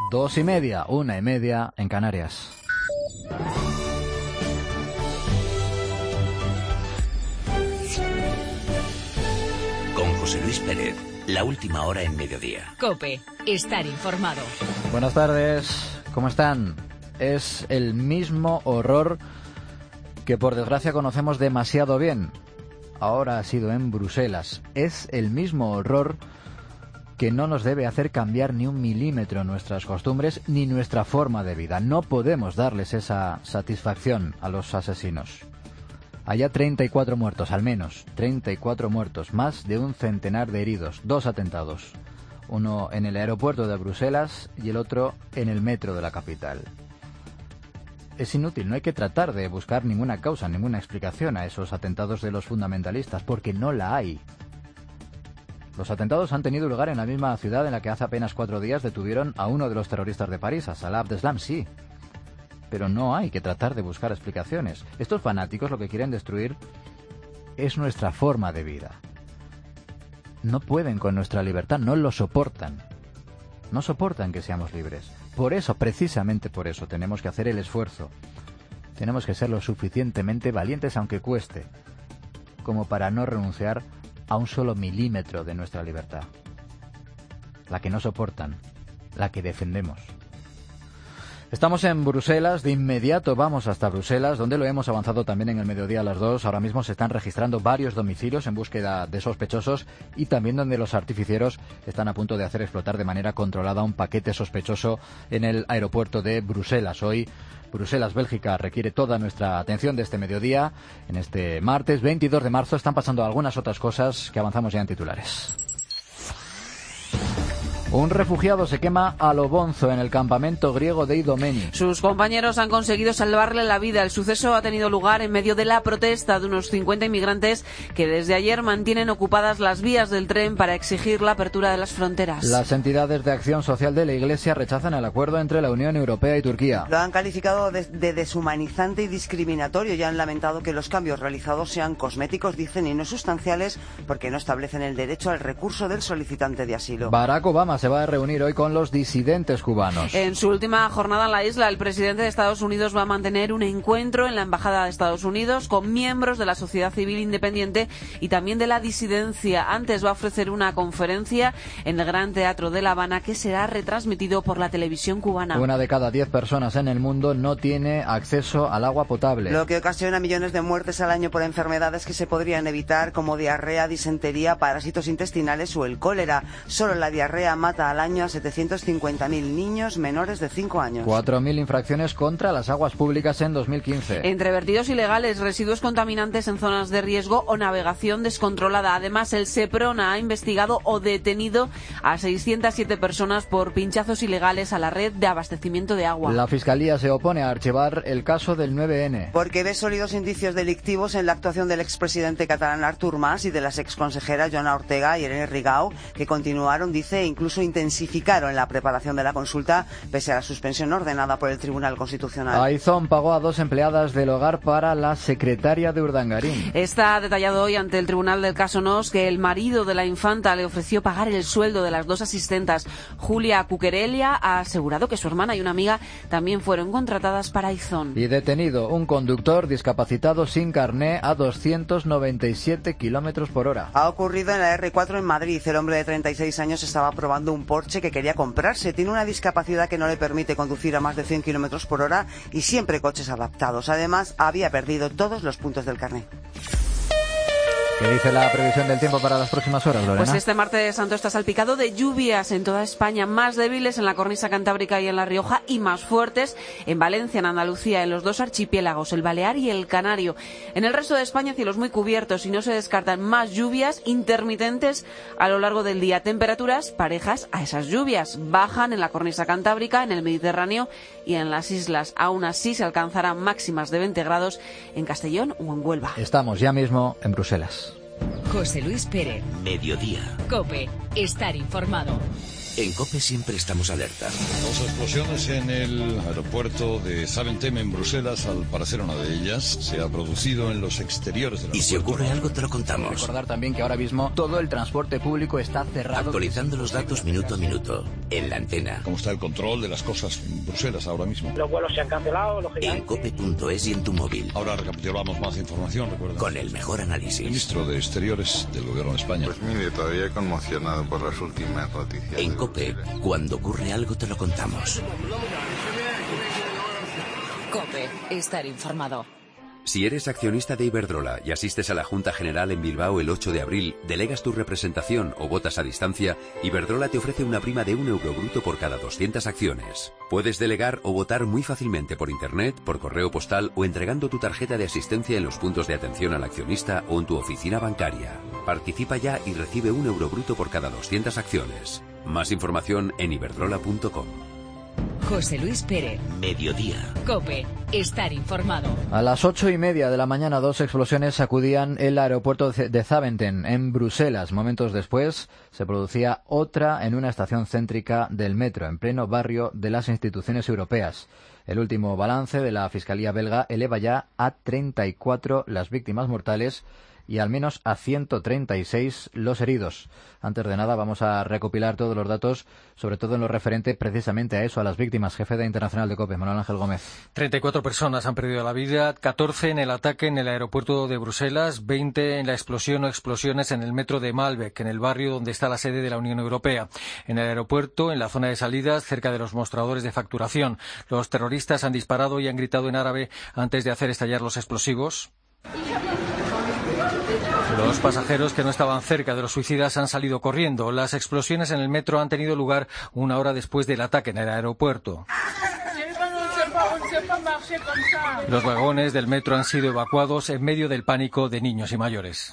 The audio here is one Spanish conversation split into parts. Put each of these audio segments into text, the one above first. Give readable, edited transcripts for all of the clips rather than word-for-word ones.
2:30, 1:30 en Canarias. Con José Luis Pérez, la última hora en mediodía. COPE, estar informado. Buenas tardes, ¿cómo están? Es el mismo horror que por desgracia conocemos demasiado bien. Ahora ha sido en Bruselas. Es el mismo horror que no nos debe hacer cambiar ni un milímetro nuestras costumbres ni nuestra forma de vida. No podemos darles esa satisfacción a los asesinos. Allá 34 muertos, al menos 34 muertos, más de un centenar de heridos, 2 atentados. Uno en el aeropuerto de Bruselas y el otro en el metro de la capital. Es inútil, no hay que tratar de buscar ninguna causa, ninguna explicación a esos atentados de los fundamentalistas, porque no la hay. Los atentados han tenido lugar en la misma ciudad en la que hace apenas 4 días detuvieron a uno de los terroristas de París, a Salah Abdeslam, sí. Pero no hay que tratar de buscar explicaciones. Estos fanáticos lo que quieren destruir es nuestra forma de vida. No pueden con nuestra libertad, no lo soportan. No soportan que seamos libres. Por eso, precisamente por eso, tenemos que hacer el esfuerzo. Tenemos que ser lo suficientemente valientes, aunque cueste, como para no renunciar a un solo milímetro de nuestra libertad. La que no soportan, la que defendemos. Estamos en Bruselas, de inmediato vamos hasta Bruselas, donde lo hemos avanzado también en el mediodía a las 2. Ahora mismo se están registrando varios domicilios en búsqueda de sospechosos y también donde los artificieros están a punto de hacer explotar de manera controlada un paquete sospechoso en el aeropuerto de Bruselas. Hoy Bruselas, Bélgica, requiere toda nuestra atención de este mediodía. En este martes 22 de marzo están pasando algunas otras cosas que avanzamos ya en titulares. Un refugiado se quema a lo bonzo en el campamento griego de Idomeni. Sus compañeros han conseguido salvarle la vida. El suceso ha tenido lugar en medio de la protesta de unos 50 inmigrantes que desde ayer mantienen ocupadas las vías del tren para exigir la apertura de las fronteras. Las entidades de acción social de la Iglesia rechazan el acuerdo entre la Unión Europea y Turquía. Lo han calificado de deshumanizante y discriminatorio y han lamentado que los cambios realizados sean cosméticos, dicen, y no sustanciales, porque no establecen el derecho al recurso del solicitante de asilo. Barack Obama se va a reunir hoy con los disidentes cubanos. En su última jornada en la isla, el presidente de Estados Unidos va a mantener un encuentro en la Embajada de Estados Unidos con miembros de la sociedad civil independiente y también de la disidencia. Antes va a ofrecer una conferencia en el Gran Teatro de La Habana que será retransmitido por la televisión cubana. 1 de cada 10 personas en el mundo no tiene acceso al agua potable. Lo que ocasiona millones de muertes al año por enfermedades que se podrían evitar, como diarrea, disentería, parásitos intestinales o el cólera. Solo la diarrea mata al año a 750.000 niños menores de 5 años. 4.000 infracciones contra las aguas públicas en 2015. Entre vertidos ilegales, residuos contaminantes en zonas de riesgo o navegación descontrolada. Además, el Seprona ha investigado o detenido a 607 personas por pinchazos ilegales a la red de abastecimiento de agua. La Fiscalía se opone a archivar el caso del 9N. Porque ve sólidos indicios delictivos en la actuación del expresidente catalán Artur Mas y de las exconsejeras Joana Ortega y Irene Rigau, que continuaron, dice, incluso intensificaron la preparación de la consulta pese a la suspensión ordenada por el Tribunal Constitucional. Aizón pagó a 2 empleadas del hogar para la secretaria de Urdangarín. Está detallado hoy ante el Tribunal del caso Nos que el marido de la infanta le ofreció pagar el sueldo de las 2 asistentas. Julia Cuquerelia ha asegurado que su hermana y una amiga también fueron contratadas para Aizón. Y detenido un conductor discapacitado sin carné a 297 kilómetros por hora. Ha ocurrido en la R4 en Madrid. El hombre de 36 años estaba probando un Porsche que quería comprarse. Tiene una discapacidad que no le permite conducir a más de 100 kilómetros por hora y siempre coches adaptados. Además, había perdido todos los puntos del carné. ¿Qué dice la previsión del tiempo para las próximas horas, Lorena? Pues este martes santo está salpicado de lluvias en toda España, más débiles en la cornisa cantábrica y en La Rioja y más fuertes en Valencia, en Andalucía, en los 2 archipiélagos, el Balear y el Canario. En el resto de España, cielos muy cubiertos y no se descartan más lluvias intermitentes a lo largo del día. Temperaturas parejas a esas lluvias. Bajan en la cornisa cantábrica, en el Mediterráneo y en las islas. Aún así se alcanzarán máximas de 20 grados en Castellón o en Huelva. Estamos ya mismo en Bruselas. José Luis Pérez. Mediodía. COPE, estar informado. En COPE siempre estamos alerta. Dos explosiones en el aeropuerto de Zaventem en Bruselas. Al parecer una de ellas se ha producido en los exteriores del aeropuerto. Y si ocurre algo te lo contamos. Recordar también que ahora mismo todo el transporte público está cerrado. Actualizando los datos minuto a minuto. En la antena. ¿Cómo está el control de las cosas en Bruselas ahora mismo? Los vuelos se han cancelado, lógicamente. En cope.es y en tu móvil. Ahora recapitulamos más información, recuerda. Con el mejor análisis. Ministro de Exteriores del Gobierno de España. Pues mire, todavía conmocionado por las últimas noticias. En COPE, cuando ocurre algo te lo contamos. COPE, estar informado. Si eres accionista de Iberdrola y asistes a la Junta General en Bilbao el 8 de abril, delegas tu representación o votas a distancia, Iberdrola te ofrece una prima de 1 euro bruto por cada 200 acciones. Puedes delegar o votar muy fácilmente por internet, por correo postal o entregando tu tarjeta de asistencia en los puntos de atención al accionista o en tu oficina bancaria. Participa ya y recibe 1 euro bruto por cada 200 acciones. Más información en iberdrola.com. José Luis Pérez. Mediodía. COPE, estar informado. A las 8:30 de la mañana, 2 explosiones sacudían el aeropuerto de Zaventem, en Bruselas. Momentos después, se producía otra en una estación céntrica del metro, en pleno barrio de las instituciones europeas. El último balance de la Fiscalía belga eleva ya a 34 las víctimas mortales y al menos a 136 los heridos. Antes de nada, vamos a recopilar todos los datos, sobre todo en lo referente precisamente a eso, a las víctimas. Jefe de Internacional de COPE, Manuel Ángel Gómez. 34 personas han perdido la vida, 14 en el ataque en el aeropuerto de Bruselas, 20 en la explosión o explosiones en el metro de Malbec, en el barrio donde está la sede de la Unión Europea. En el aeropuerto, en la zona de salidas, cerca de los mostradores de facturación, los terroristas han disparado y han gritado en árabe antes de hacer estallar los explosivos. Los pasajeros que no estaban cerca de los suicidas han salido corriendo. Las explosiones en el metro han tenido lugar 1 hora después del ataque en el aeropuerto. Los vagones del metro han sido evacuados en medio del pánico de niños y mayores.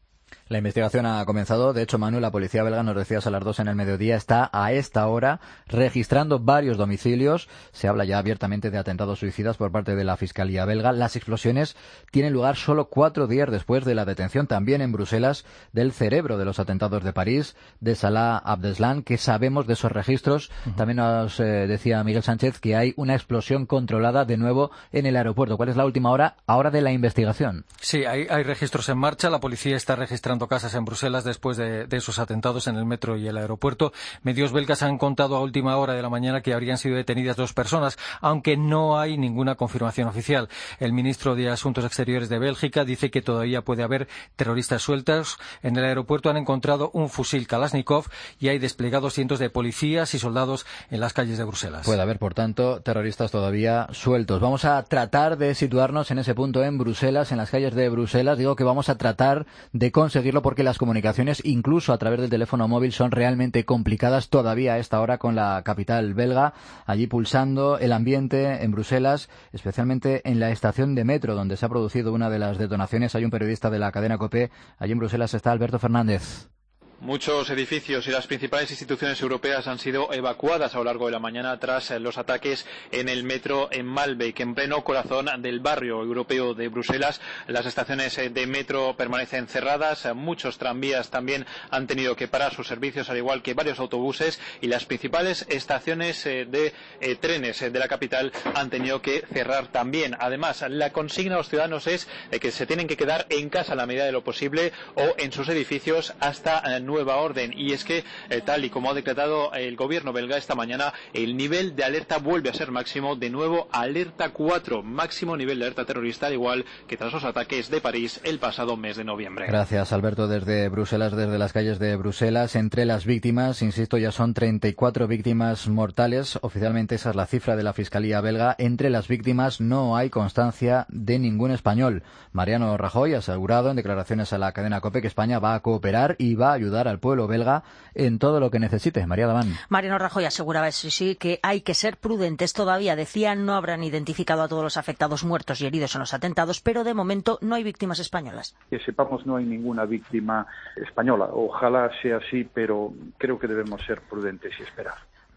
La investigación ha comenzado. De hecho, Manuel, la policía belga, nos decías a las 2 en el mediodía, está a esta hora registrando varios domicilios. Se habla ya abiertamente de atentados suicidas por parte de la Fiscalía belga. Las explosiones tienen lugar solo 4 días después de la detención, también en Bruselas, del cerebro de los atentados de París, de Salah Abdeslam, que sabemos de esos registros. También nos decía Miguel Sánchez que hay una explosión controlada de nuevo en el aeropuerto. ¿Cuál es la última hora ahora de la investigación? Sí, hay registros en marcha. La policía está registrando casas en Bruselas después de esos atentados en el metro y el aeropuerto. Medios belgas han contado a última hora de la mañana que habrían sido detenidas 2 personas, aunque no hay ninguna confirmación oficial. El ministro de Asuntos Exteriores de Bélgica dice que todavía puede haber terroristas sueltos. En el aeropuerto han encontrado un fusil Kalashnikov y hay desplegados cientos de policías y soldados en las calles de Bruselas. Puede haber, por tanto, terroristas todavía sueltos. Vamos a tratar de situarnos en ese punto en Bruselas, en las calles de Bruselas. Digo que vamos a tratar de conseguirlo porque las comunicaciones, incluso a través del teléfono móvil, son realmente complicadas todavía a esta hora con la capital belga. Allí pulsando el ambiente en Bruselas, especialmente en la estación de metro, donde se ha producido una de las detonaciones. Hay un periodista de la cadena COPE. Allí en Bruselas está Alberto Fernández. Muchos edificios y las principales instituciones europeas han sido evacuadas a lo largo de la mañana tras los ataques en el metro en Malbec, en pleno corazón del barrio europeo de Bruselas. Las estaciones de metro permanecen cerradas, muchos tranvías también han tenido que parar sus servicios, al igual que varios autobuses, y las principales estaciones de trenes de la capital han tenido que cerrar también. Además, la consigna a los ciudadanos es que se tienen que quedar en casa en la medida de lo posible o en sus edificios hasta nueva orden, y es que tal y como ha decretado el gobierno belga esta mañana, el nivel de alerta vuelve a ser máximo, de nuevo alerta 4, máximo nivel de alerta terrorista, al igual que tras los ataques de París el pasado mes de noviembre. Gracias, Alberto, desde Bruselas, desde las calles de Bruselas. Entre las víctimas, insisto, ya son 34 víctimas mortales. Oficialmente esa es la cifra de la Fiscalía belga. Entre las víctimas no hay constancia de ningún español. Mariano Rajoy ha asegurado en declaraciones a la cadena COPE que España va a cooperar y va a ayudar al pueblo belga en todo lo que necesite. María Damán. Mariano Rajoy aseguraba, eso sí, que hay que ser prudentes. Todavía, decía, no habrán identificado a todos los afectados, muertos y heridos en los atentados, pero de momento no hay víctimas españolas. Que sepamos, no hay ninguna víctima española. Ojalá sea así, pero creo que debemos ser prudentes y esperar.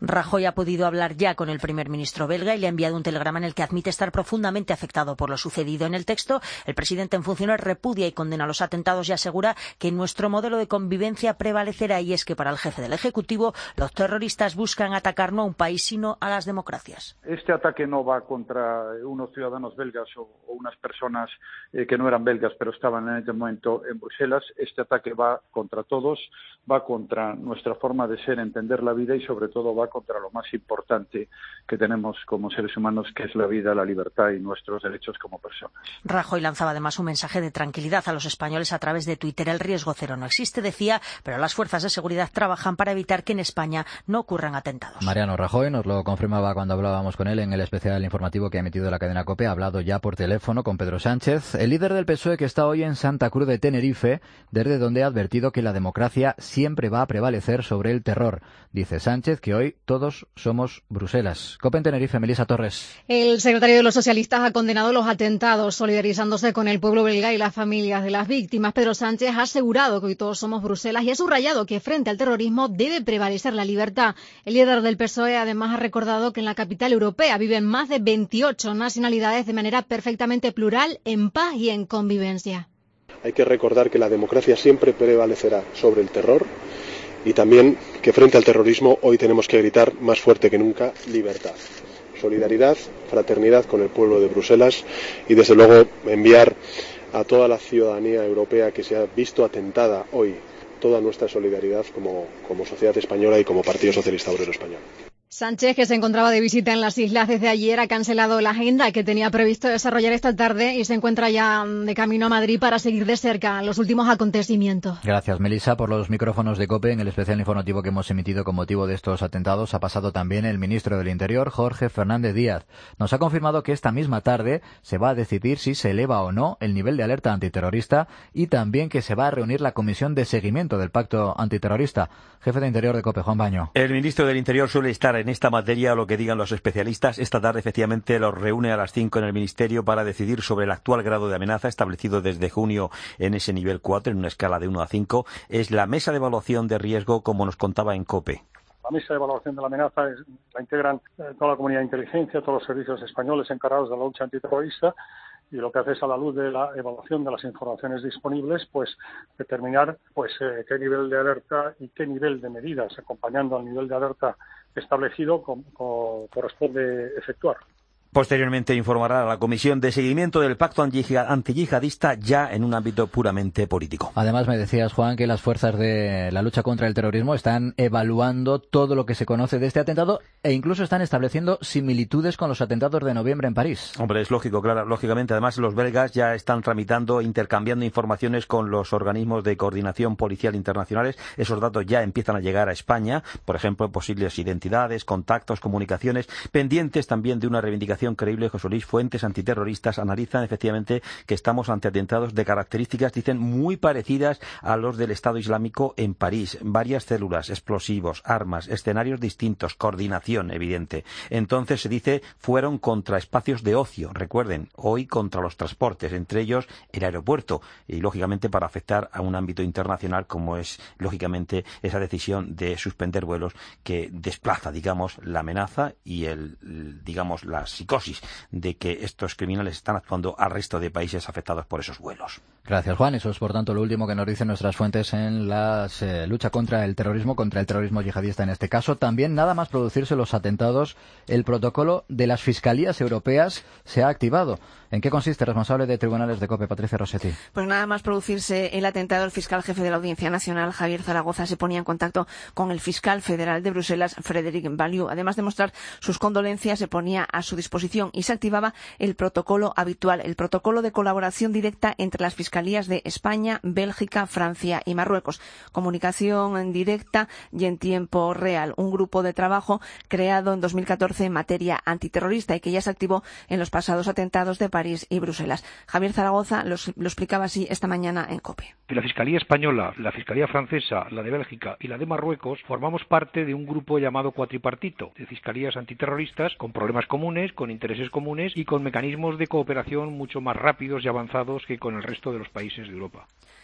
Rajoy ha podido hablar ya con el primer ministro belga y le ha enviado un telegrama en el que admite estar profundamente afectado por lo sucedido. En el texto, el presidente en funciones repudia y condena los atentados y asegura que nuestro modelo de convivencia prevalecerá, y es que para el jefe del Ejecutivo los terroristas buscan atacar no a un país sino a las democracias. Este ataque no va contra unos ciudadanos belgas o unas personas que no eran belgas pero estaban en este momento en Bruselas. Este ataque va contra todos, va contra nuestra forma de ser, entender la vida y sobre todo va contra lo más importante que tenemos como seres humanos, que es la vida, la libertad y nuestros derechos como personas. Rajoy lanzaba además un mensaje de tranquilidad a los españoles a través de Twitter. El riesgo cero no existe, decía, pero las fuerzas de seguridad trabajan para evitar que en España no ocurran atentados. Mariano Rajoy nos lo confirmaba cuando hablábamos con él en el especial informativo que ha emitido la cadena COPE. Ha hablado ya por teléfono con Pedro Sánchez, el líder del PSOE, que está hoy en Santa Cruz de Tenerife, desde donde ha advertido que la democracia siempre va a prevalecer sobre el terror. Dice Sánchez que hoy todos somos Bruselas. COPE en Tenerife, Melissa Torres. El secretario de los socialistas ha condenado los atentados, solidarizándose con el pueblo belga y las familias de las víctimas. Pedro Sánchez ha asegurado que hoy todos somos Bruselas y ha subrayado que frente al terrorismo debe prevalecer la libertad. El líder del PSOE además ha recordado que en la capital europea viven más de 28 nacionalidades de manera perfectamente plural, en paz y en convivencia. Hay que recordar que la democracia siempre prevalecerá sobre el terror y también que frente al terrorismo hoy tenemos que gritar más fuerte que nunca: libertad, solidaridad, fraternidad con el pueblo de Bruselas y desde luego enviar a toda la ciudadanía europea que se ha visto atentada hoy toda nuestra solidaridad como sociedad española y como Partido Socialista Obrero Español. Sánchez, que se encontraba de visita en las islas desde ayer, ha cancelado la agenda que tenía previsto desarrollar esta tarde y se encuentra ya de camino a Madrid para seguir de cerca los últimos acontecimientos. Gracias, Melissa, por los micrófonos de COPE. En el especial informativo que hemos emitido con motivo de estos atentados ha pasado también el ministro del Interior, Jorge Fernández Díaz. Nos ha confirmado que esta misma tarde se va a decidir si se eleva o no el nivel de alerta antiterrorista y también que se va a reunir la comisión de seguimiento del pacto antiterrorista. Jefe de Interior de COPE, Juan Baño. El ministro del Interior suele estar en esta materia, lo que digan los especialistas. Esta tarde efectivamente los reúne a las 5 en el Ministerio para decidir sobre el actual grado de amenaza establecido desde junio en ese nivel 4, en una escala de 1 a 5. Es la mesa de evaluación de riesgo, como nos contaba en COPE. La mesa de evaluación de la amenaza la integran toda la comunidad de inteligencia, todos los servicios españoles encargados de la lucha antiterrorista, y lo que hace es, a la luz de la evaluación de las informaciones disponibles, pues determinar qué nivel de alerta y qué nivel de medidas, acompañando al nivel de alerta establecido, corresponde efectuar. Posteriormente informará a la Comisión de Seguimiento del Pacto Antiyihadista, ya en un ámbito puramente político. Además, me decías, Juan, que las fuerzas de la lucha contra el terrorismo están evaluando todo lo que se conoce de este atentado e incluso están estableciendo similitudes con los atentados de noviembre en París. Hombre, es lógico, claro, lógicamente. Además, los belgas ya están tramitando, intercambiando informaciones con los organismos de coordinación policial internacionales. Esos datos ya empiezan a llegar a España, por ejemplo, posibles identidades, contactos, comunicaciones, pendientes también de una reivindicación creíble. José Luis, fuentes antiterroristas analizan efectivamente que estamos ante atentados de características, dicen, muy parecidas a los del Estado Islámico en París. Varias células, explosivos, armas, escenarios distintos, coordinación evidente. Entonces se dice fueron contra espacios de ocio, recuerden, hoy contra los transportes, entre ellos el aeropuerto, y lógicamente para afectar a un ámbito internacional como es lógicamente esa decisión de suspender vuelos que desplaza, digamos, la amenaza y la psicosis de que estos criminales están actuando al resto de países afectados por esos vuelos. Gracias, Juan. Eso es, por tanto, lo último que nos dicen nuestras fuentes en la lucha contra el terrorismo yihadista en este caso. También, nada más producirse los atentados, el protocolo de las fiscalías europeas se ha activado. ¿En qué consiste? Responsable de tribunales de COPE, Patricia Rossetti. Pues nada más producirse el atentado, el fiscal jefe de la Audiencia Nacional, Javier Zaragoza, se ponía en contacto con el fiscal federal de Bruselas, Frédéric Valliou. Además de mostrar sus condolencias, se ponía a su disposición y se activaba el protocolo habitual, el protocolo de colaboración directa entre las fiscalías de España, Bélgica, Francia y Marruecos. Comunicación en directa y en tiempo real. Un grupo de trabajo creado en 2014 en materia antiterrorista y que ya se activó en los pasados atentados de París y Bruselas. Javier Zaragoza lo explicaba así esta mañana en COPE. La Fiscalía Española, la Fiscalía Francesa, la de Bélgica y la de Marruecos formamos parte de un grupo llamado cuatripartito de fiscalías antiterroristas con problemas comunes, con intereses comunes y con mecanismos de cooperación mucho más rápidos y avanzados que con el resto de los países de Europa.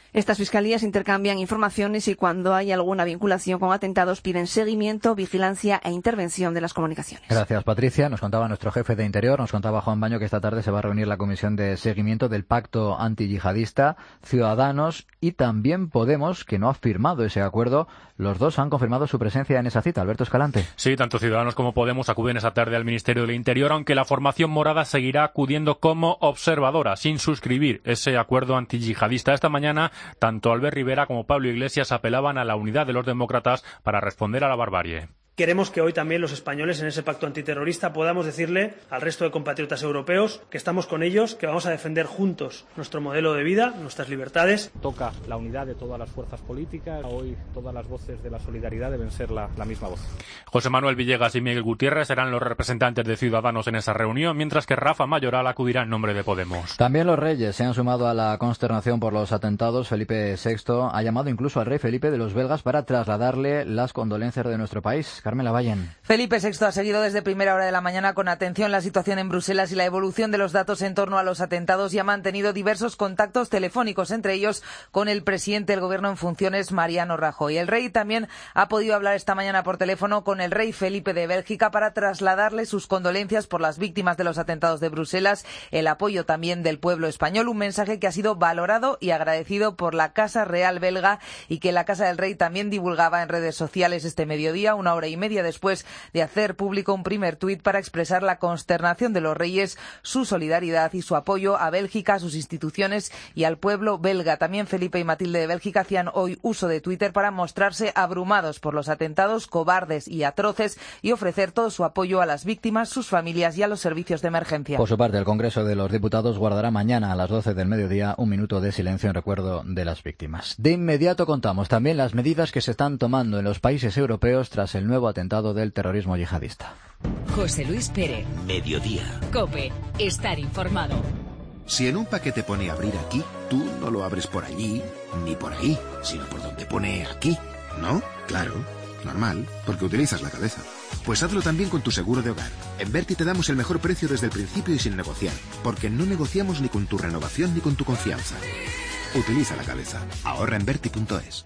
Estas fiscalías intercambian informaciones y cuando hay alguna vinculación con atentados piden seguimiento, vigilancia e intervención de las comunicaciones. Gracias, Patricia. Nos contaba nuestro jefe de Interior, nos contaba Juan Baño, que esta tarde se va a reunir la comisión de seguimiento del pacto antiyihadista, Ciudadanos y también Podemos, que no ha firmado ese acuerdo. Los dos han confirmado su presencia en esa cita. Alberto Escalante. Sí, tanto Ciudadanos como Podemos acuden esta tarde al Ministerio del Interior, aunque la formación morada seguirá acudiendo como observadora, sin suscribir ese acuerdo antiyihadista. Esta mañana, tanto Albert Rivera como Pablo Iglesias apelaban a la unidad de los demócratas para responder a la barbarie. Queremos que hoy también los españoles en ese pacto antiterrorista podamos decirle al resto de compatriotas europeos que estamos con ellos, que vamos a defender juntos nuestro modelo de vida, nuestras libertades. Toca la unidad de todas las fuerzas políticas. Hoy todas las voces de la solidaridad deben ser la misma voz. José Manuel Villegas y Miguel Gutiérrez serán los representantes de Ciudadanos en esa reunión, mientras que Rafa Mayoral acudirá en nombre de Podemos. También los reyes se han sumado a la consternación por los atentados. Felipe VI ha llamado incluso al rey Felipe de los belgas para trasladarle las condolencias de nuestro país. Carmen Lavallen. Felipe VI ha seguido desde primera hora de la mañana con atención la situación en Bruselas y la evolución de los datos en torno a los atentados y ha mantenido diversos contactos telefónicos, entre ellos con el presidente del Gobierno en funciones, Mariano Rajoy. El rey también ha podido hablar esta mañana por teléfono con el rey Felipe de Bélgica para trasladarle sus condolencias por las víctimas de los atentados de Bruselas, el apoyo también del pueblo español, un mensaje que ha sido valorado y agradecido por la Casa Real belga y que la Casa del Rey también divulgaba en redes sociales este mediodía, una hora y media después de hacer público un primer tuit para expresar la consternación de los reyes, su solidaridad y su apoyo a Bélgica, a sus instituciones y al pueblo belga. También Felipe y Matilde de Bélgica hacían hoy uso de Twitter para mostrarse abrumados por los atentados cobardes y atroces y ofrecer todo su apoyo a las víctimas, sus familias y a los servicios de emergencia. Por su parte, el Congreso de los Diputados guardará mañana a las 12 del mediodía un minuto de silencio en recuerdo de las víctimas. De inmediato contamos también las medidas que se están tomando en los países europeos tras el nuevo atentado del terrorismo yihadista. José Luis Pérez. Mediodía. COPE. Estar informado. Si en un paquete pone abrir aquí, tú no lo abres por allí ni por ahí, sino por donde pone aquí, ¿no? Claro, normal, porque utilizas la cabeza. Pues hazlo también con tu seguro de hogar. En Verti te damos el mejor precio desde el principio y sin negociar, porque no negociamos ni con tu renovación ni con tu confianza. Utiliza la cabeza. Ahorra en Verti.es.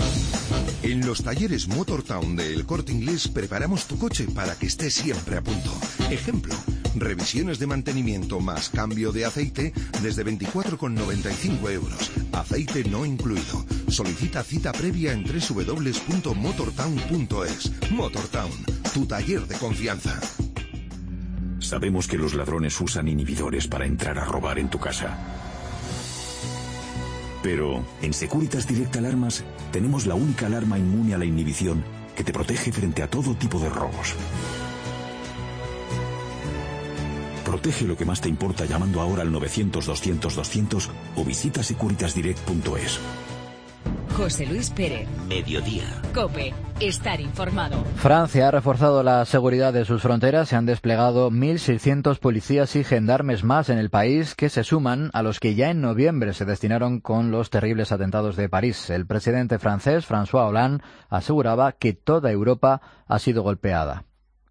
En los talleres Motortown de El Corte Inglés preparamos tu coche para que esté siempre a punto. Ejemplo, revisiones de mantenimiento más cambio de aceite desde 24,95 euros. Aceite no incluido. Solicita cita previa en www.motortown.es. Motortown, tu taller de confianza. Sabemos que los ladrones usan inhibidores para entrar a robar en tu casa. Pero en Securitas Direct Alarmas tenemos la única alarma inmune a la inhibición que te protege frente a todo tipo de robos. Protege lo que más te importa llamando ahora al 900-200-200 o visita securitasdirect.es. José Luis Pérez. Mediodía. COPE. Estar informado. Francia ha reforzado la seguridad de sus fronteras. Se han desplegado 1.600 policías y gendarmes más en el país, que se suman a los que ya en noviembre se destinaron con los terribles atentados de París. El presidente francés, François Hollande, aseguraba que toda Europa ha sido golpeada.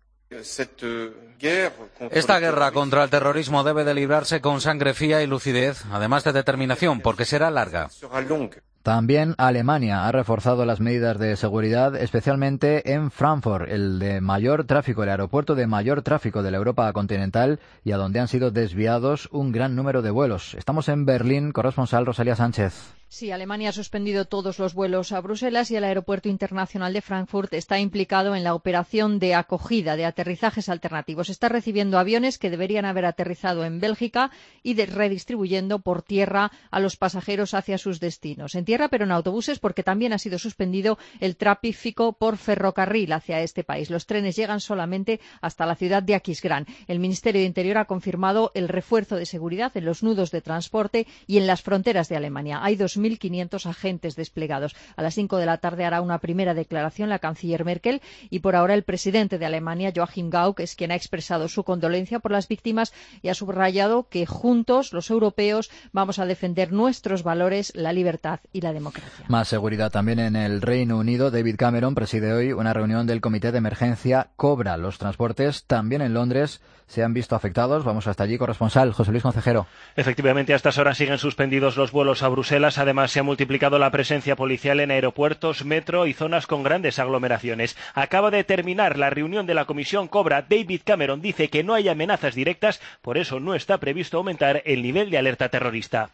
Esta guerra contra el terrorismo debe de librarse con sangre fría y lucidez, además de determinación, porque será larga. También Alemania ha reforzado las medidas de seguridad, especialmente en Frankfurt, el aeropuerto de mayor tráfico de la Europa continental y a donde han sido desviados un gran número de vuelos. Estamos en Berlín, corresponsal Rosalía Sánchez. Sí, Alemania ha suspendido todos los vuelos a Bruselas y el Aeropuerto Internacional de Frankfurt está implicado en la operación de acogida de aterrizajes alternativos. Está recibiendo aviones que deberían haber aterrizado en Bélgica y redistribuyendo por tierra a los pasajeros hacia sus destinos. En tierra, pero en autobuses, porque también ha sido suspendido el tráfico por ferrocarril hacia este país. Los trenes llegan solamente hasta la ciudad de Aquisgrán. El Ministerio de Interior ha confirmado el refuerzo de seguridad en los nudos de transporte y en las fronteras de Alemania. Hay 2.500 agentes desplegados. A las 5 de la tarde hará una primera declaración la canciller Merkel y por ahora el presidente de Alemania, Joachim Gauck, es quien ha expresado su condolencia por las víctimas y ha subrayado que juntos, los europeos, vamos a defender nuestros valores, la libertad y la democracia. Más seguridad también en el Reino Unido. David Cameron preside hoy una reunión del Comité de Emergencia Cobra. Los transportes también en Londres se han visto afectados. Vamos hasta allí, corresponsal José Luis Concejero. Efectivamente, a estas horas siguen suspendidos los vuelos a Bruselas. Además, se ha multiplicado la presencia policial en aeropuertos, metro y zonas con grandes aglomeraciones. Acaba de terminar la reunión de la Comisión Cobra. David Cameron dice que no hay amenazas directas, por eso no está previsto aumentar el nivel de alerta terrorista.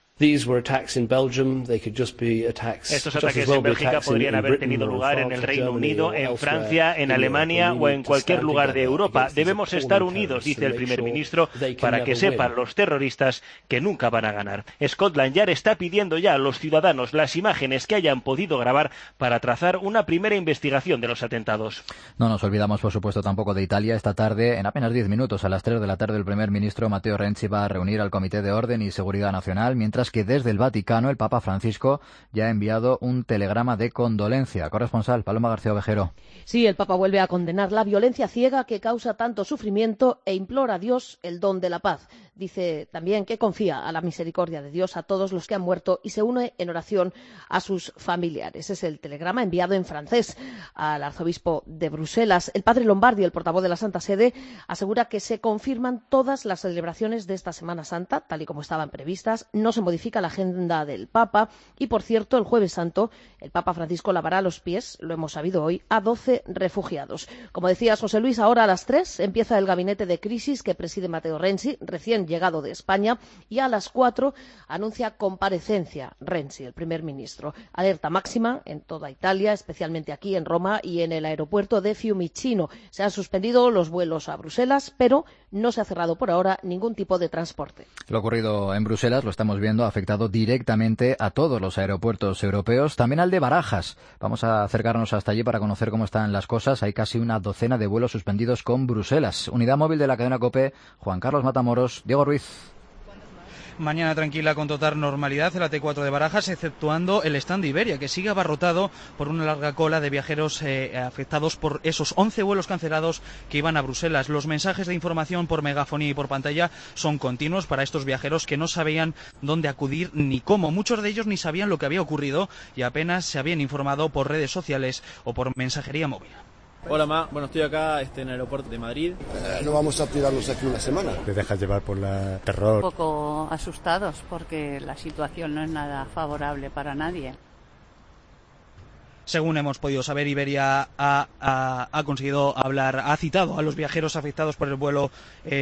Estos ataques en Bélgica podrían haber tenido lugar en el Reino Unido, en Francia, en Alemania o en cualquier lugar de Europa. Debemos estar unidos, dice el primer ministro, para que sepan los terroristas que nunca van a ganar. Scotland Yard está pidiendo ya a los ciudadanos las imágenes que hayan podido grabar para trazar una primera investigación de los atentados. No nos olvidamos, por supuesto, tampoco de Italia. Esta tarde, en apenas 10 minutos, a las 3 de la tarde, el primer ministro Matteo Renzi va a reunir al Comité de Orden y Seguridad Nacional, mientras que desde el Vaticano el Papa Francisco ya ha enviado un telegrama de condolencia. Corresponsal Paloma García Ovejero. Sí, el Papa vuelve a condenar la violencia ciega que causa tanto sufrimiento e implora a Dios el don de la paz. Dice también que confía a la misericordia de Dios a todos los que han muerto y se une en oración a sus familiares. Es el telegrama enviado en francés al arzobispo de Bruselas. El padre Lombardi, el portavoz de la Santa Sede, asegura que se confirman todas las celebraciones de esta Semana Santa, tal y como estaban previstas. No se modifica la agenda del Papa y, por cierto, el Jueves Santo el Papa Francisco lavará los pies, lo hemos sabido hoy, a 12 refugiados. Como decías, José Luis, ahora a las 3 empieza el gabinete de crisis que preside Matteo Renzi, recién llegado de España, y a las 4 anuncia comparecencia Renzi, el primer ministro. Alerta máxima en toda Italia, especialmente aquí en Roma y en el aeropuerto de Fiumicino. Se han suspendido los vuelos a Bruselas, pero no se ha cerrado por ahora ningún tipo de transporte. Lo ocurrido en Bruselas, lo estamos viendo, ha afectado directamente a todos los aeropuertos europeos, también al de Barajas. Vamos a acercarnos hasta allí para conocer cómo están las cosas. Hay casi una docena de vuelos suspendidos con Bruselas. Unidad móvil de la cadena COPE, Juan Carlos Matamoros, Diego Ruiz. Mañana tranquila con total normalidad en la T4 de Barajas, exceptuando el stand de Iberia, que sigue abarrotado por una larga cola de viajeros afectados por esos 11 vuelos cancelados que iban a Bruselas. Los mensajes de información por megafonía y por pantalla son continuos para estos viajeros que no sabían dónde acudir ni cómo. Muchos de ellos ni sabían lo que había ocurrido y apenas se habían informado por redes sociales o por mensajería móvil. Hola, Ma. Bueno, estoy acá en el aeropuerto de Madrid. No vamos a tirarnos aquí una semana. Te dejas llevar por la terror. Un poco asustados porque la situación no es nada favorable para nadie. Según hemos podido saber, Iberia ha conseguido ha citado a los viajeros afectados por el vuelo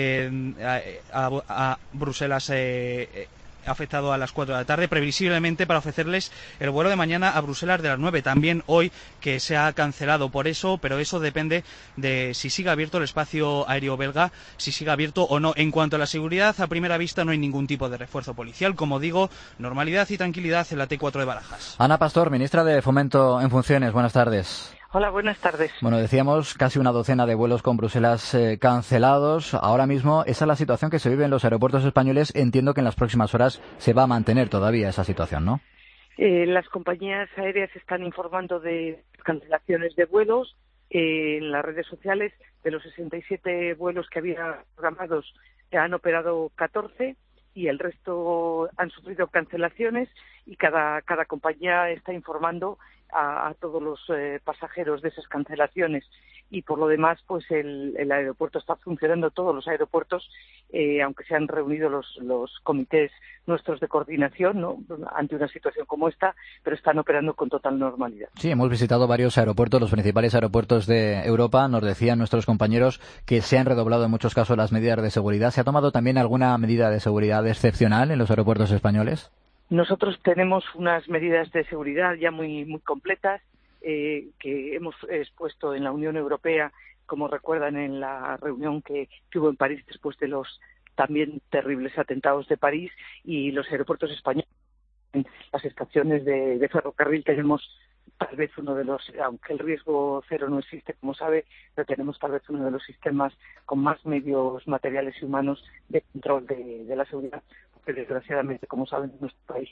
a Bruselas afectado a las 4 de la tarde, previsiblemente para ofrecerles el vuelo de mañana a Bruselas de las 9. También hoy, que se ha cancelado por eso, pero eso depende de si sigue abierto el espacio aéreo belga, si sigue abierto o no. En cuanto a la seguridad, a primera vista no hay ningún tipo de refuerzo policial. Como digo, normalidad y tranquilidad en la T4 de Barajas. Ana Pastor, ministra de Fomento en funciones. Buenas tardes. Hola, buenas tardes. Bueno, decíamos casi una docena de vuelos con Bruselas cancelados. Ahora mismo, esa es la situación que se vive en los aeropuertos españoles. Entiendo que en las próximas horas se va a mantener todavía esa situación, ¿no? Las compañías aéreas están informando de cancelaciones de vuelos. En las redes sociales, de los 67 vuelos que había programados, han operado 14 y el resto han sufrido cancelaciones, y cada compañía está informando a todos los pasajeros de esas cancelaciones. Y por lo demás, pues el aeropuerto está funcionando, todos los aeropuertos, aunque se han reunido los comités nuestros de coordinación, ¿no?, ante una situación como esta, pero están operando con total normalidad. Sí, hemos visitado varios aeropuertos, los principales aeropuertos de Europa. Nos decían nuestros compañeros que se han redoblado en muchos casos las medidas de seguridad. ¿Se ha tomado también alguna medida de seguridad excepcional en los aeropuertos españoles? Nosotros tenemos unas medidas de seguridad ya muy completas, que hemos expuesto en la Unión Europea, como recuerdan en la reunión que hubo en París después de los también terribles atentados de París, y los aeropuertos españoles, en las estaciones de ferrocarril, tenemos tal vez uno de los, aunque el riesgo cero no existe, como sabe, pero tenemos tal vez uno de los sistemas con más medios materiales y humanos de control de la seguridad, porque desgraciadamente, como saben, en nuestro país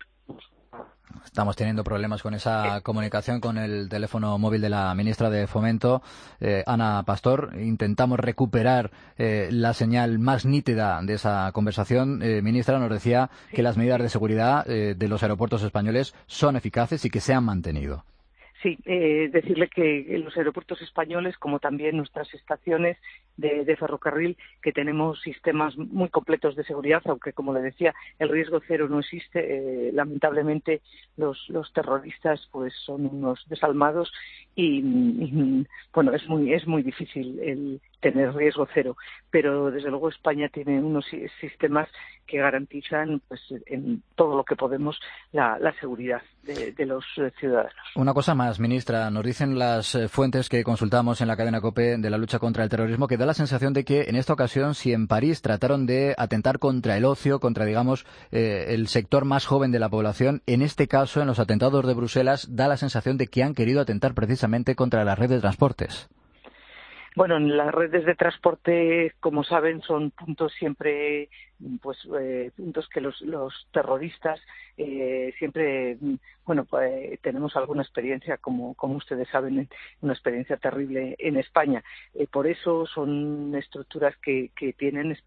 estamos teniendo problemas con esa comunicación con el teléfono móvil de la ministra de Fomento, Ana Pastor. Intentamos recuperar la señal más nítida de esa conversación. Ministra, nos decía que las medidas de seguridad de los aeropuertos españoles son eficaces y que se han mantenido. Sí, decirle que en los aeropuertos españoles, como también nuestras estaciones, de ferrocarril, que tenemos sistemas muy completos de seguridad, aunque, como le decía, el riesgo cero no existe. Lamentablemente los terroristas pues son unos desalmados y bueno, es muy difícil el tener riesgo cero, pero desde luego España tiene unos sistemas que garantizan pues en todo lo que podemos la seguridad de los ciudadanos. Una cosa más, ministra, nos dicen las fuentes que consultamos en la cadena COPE de la lucha contra el terrorismo que da la sensación de que en esta ocasión, si en París trataron de atentar contra el ocio, contra, digamos, el sector más joven de la población, en este caso, en los atentados de Bruselas, da la sensación de que han querido atentar precisamente contra la red de transportes. Bueno, en las redes de transporte, como saben, son puntos siempre, pues puntos que los terroristas siempre, bueno, pues tenemos alguna experiencia, como ustedes saben, una experiencia terrible en España. Por eso son estructuras que tienen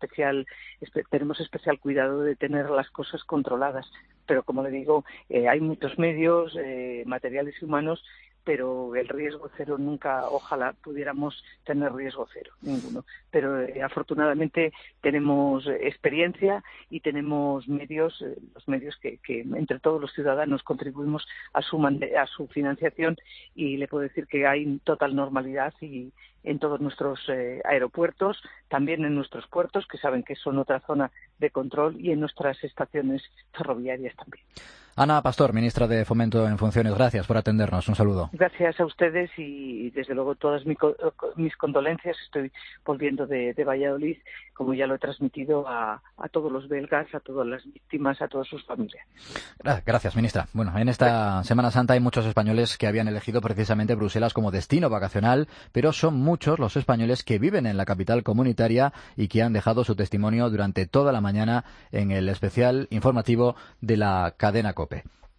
tenemos especial cuidado de tener las cosas controladas. Pero, como le digo, hay muchos medios, materiales y humanos, pero el riesgo cero nunca, ojalá pudiéramos tener riesgo cero, ninguno. Pero afortunadamente tenemos experiencia y tenemos medios, los medios que entre todos los ciudadanos contribuimos a su financiación, y le puedo decir que hay total normalidad y en todos nuestros aeropuertos, también en nuestros puertos, que saben que son otra zona de control, y en nuestras estaciones ferroviarias también. Ana Pastor, ministra de Fomento en funciones, gracias por atendernos. Un saludo. Gracias a ustedes y desde luego todas mis condolencias. Estoy volviendo de Valladolid, como ya lo he transmitido a todos los belgas, a todas las víctimas, a todas sus familias. Gracias, ministra. Bueno, en esta Semana Santa hay muchos españoles que habían elegido precisamente Bruselas como destino vacacional, pero son muchos los españoles que viven en la capital comunitaria y que han dejado su testimonio durante toda la mañana en el especial informativo de la cadena COPE.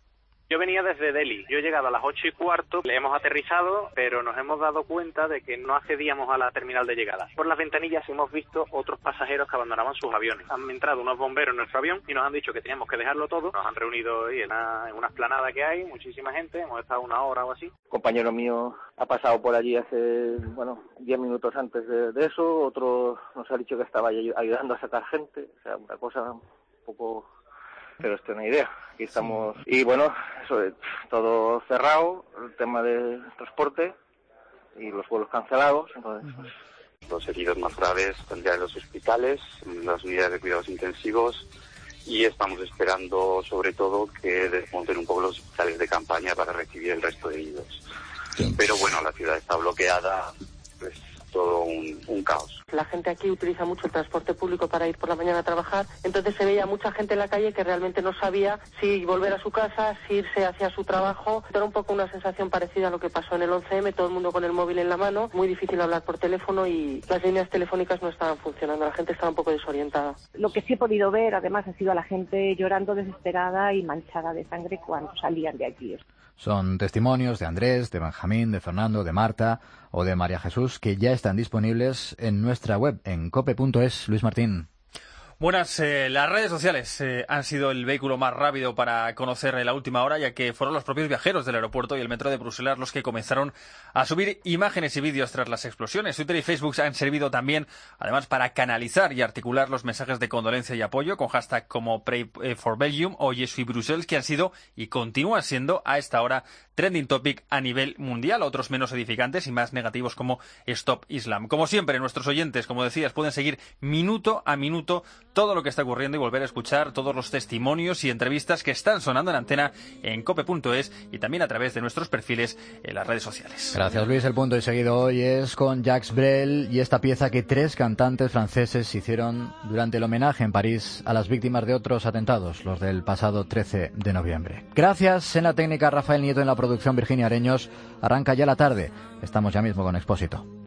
Yo venía desde Delhi. Yo he llegado a las 8:15, le hemos aterrizado, pero nos hemos dado cuenta de que no accedíamos a la terminal de llegada. Por las ventanillas hemos visto otros pasajeros que abandonaban sus aviones. Han entrado unos bomberos en nuestro avión y nos han dicho que teníamos que dejarlo todo. Nos han reunido hoy en una explanada que hay, muchísima gente, hemos estado 1 hora o así. Un compañero mío ha pasado por allí hace, 10 minutos antes de eso. Otro nos ha dicho que estaba ayudando a sacar gente. O sea, una cosa un poco... Pero esto no hay idea. Aquí estamos. Y bueno, eso es todo cerrado, el tema de transporte y los vuelos cancelados. Entonces, Los heridos más graves tendrían en los hospitales, en las unidades de cuidados intensivos, y estamos esperando sobre todo que desmonten un poco los hospitales de campaña para recibir el resto de heridos. Pero bueno, la ciudad está bloqueada, pues todo un caos. La gente aquí utiliza mucho el transporte público para ir por la mañana a trabajar, entonces se veía mucha gente en la calle que realmente no sabía si volver a su casa, si irse hacia su trabajo. Era un poco una sensación parecida a lo que pasó en el 11M, todo el mundo con el móvil en la mano, muy difícil hablar por teléfono y las líneas telefónicas no estaban funcionando, la gente estaba un poco desorientada. Lo que sí he podido ver, además, ha sido a la gente llorando desesperada y manchada de sangre cuando salían de aquí. Son testimonios de Andrés, de Benjamín, de Fernando, de Marta o de María Jesús que ya están disponibles en nuestra web, en cope.es. Luis Martín. Buenas, las redes sociales han sido el vehículo más rápido para conocer la última hora, ya que fueron los propios viajeros del aeropuerto y el metro de Bruselas los que comenzaron a subir imágenes y vídeos tras las explosiones. Twitter y Facebook han servido también, además, para canalizar y articular los mensajes de condolencia y apoyo con hashtag como Pray for Belgium o Je suis Bruxelles, que han sido y continúan siendo a esta hora trending topic a nivel mundial. Otros menos edificantes y más negativos como Stop Islam. Como siempre, nuestros oyentes, como decías, pueden seguir minuto a minuto todo lo que está ocurriendo y volver a escuchar todos los testimonios y entrevistas que están sonando en antena en cope.es y también a través de nuestros perfiles en las redes sociales. Gracias, Luis. El punto y seguido hoy es con Jacques Brel y esta pieza que 3 cantantes franceses hicieron durante el homenaje en París a las víctimas de otros atentados, los del pasado 13 de noviembre. Gracias. En la técnica, Rafael Nieto, en la producción, Virginia Areños. Arranca ya la tarde. Estamos ya mismo con Expósito.